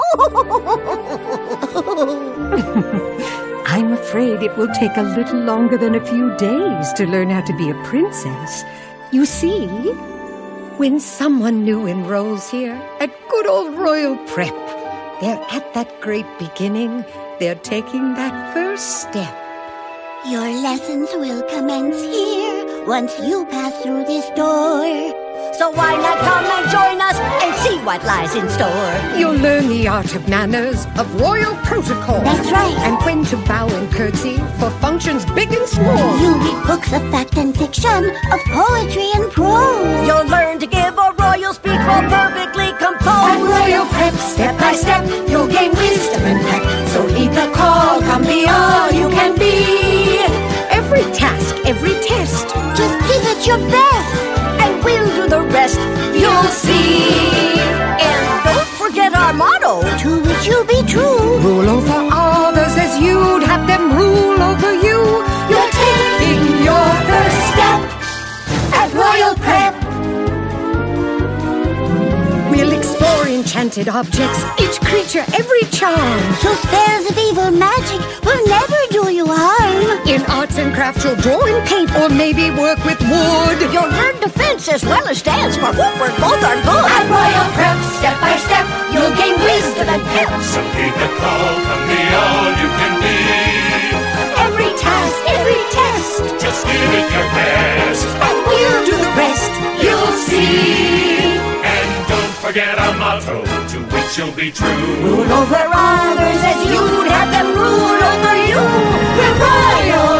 I'm afraid it will take a little longer than a few days to learn how to be a princess. You see, when someone new enrolls here at good old Royal Prep, they're at that great beginning. They're taking that first step. Your lessons will commence here once you pass through this door. So why not come and join us and see what lies in store? You'll learn the art of manners, of royal protocol. That's right. And when to bow and curtsy for functions big and small. You'll read books of fact and fiction, of poetry and prose. You'll learn to give a royal speech while perfectly composed. At Royal Prep, step by step, you'll gain wisdom and pep. So heed the call, come be all you can be. Every task, every test, just give it your best, and we'll do the rest. You'll see. And don't forget our motto, to which you be true. Rule over others as you'd have them rule over you. You're taking your first step at Royal Prep. We'll explore enchanted objects, each creature, every charm. So spells of evil magic will never do you harm. In arts and crafts you'll draw and paint, or maybe work with wood. You'll learn defense as well as dance, for footwork both are good. At Royal Prep, step by step, you'll gain wisdom and pep. So keep the call, come be all you can be. Every task, every test, Just give it your best. and we'll do the rest. You'll see. And don't forget our motto, to which you'll be true. Rule over others as you'd have them rule over you. We're Royal